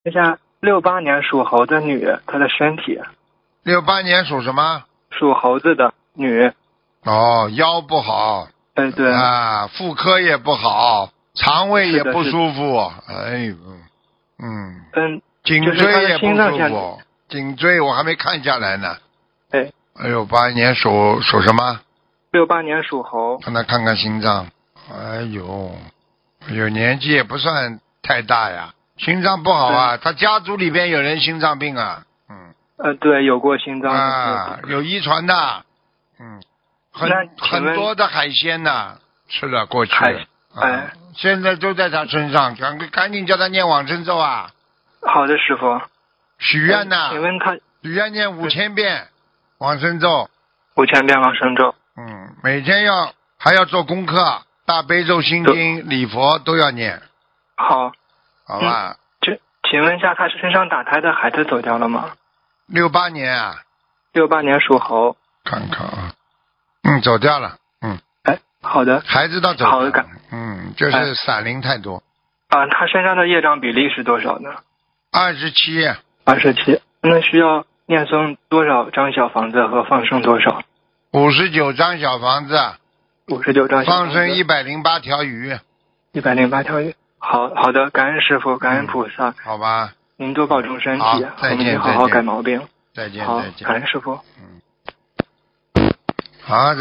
这下68年属猴的女，她的身体。 68年属什么？ 属猴子的女。 哦，腰不好。 对。 啊，妇科也不好，肠胃也不舒服。哎呦，颈椎也不舒服。颈椎我还没看下来呢。68年属什么 ？68年属猴。 让他看看心脏。哎呦，年纪也不算太大呀，心脏不好啊。他家族里边有人心脏病啊。 对，有过心脏啊，有遗传的。很多的海鲜呢，吃了过去了。现在都在他身上，赶紧叫他念往生咒啊。 好的，师傅。 许愿呐。 请问他许愿念5000遍往生咒。 5000遍往生咒。 每天还要做功课，大悲咒、心经、礼佛都要念。 好吧。 请问一下，他身上打胎的孩子走掉了吗 ？68年啊。 68年属猴。 看看啊。走掉了。 好的。 孩子倒走掉了。 好的。 就是闪灵太多。 他身上的业障比例是多少呢 ？27。 那需要念诵多少张小房子和放生多少 ？59张小房子。 59张小房子。 放生108条鱼。 108条鱼。好的，感恩师傅，感恩菩萨。 好吧。 您多保重身体， 再见， 好好改毛病。 再见。 好，感恩师傅。 好。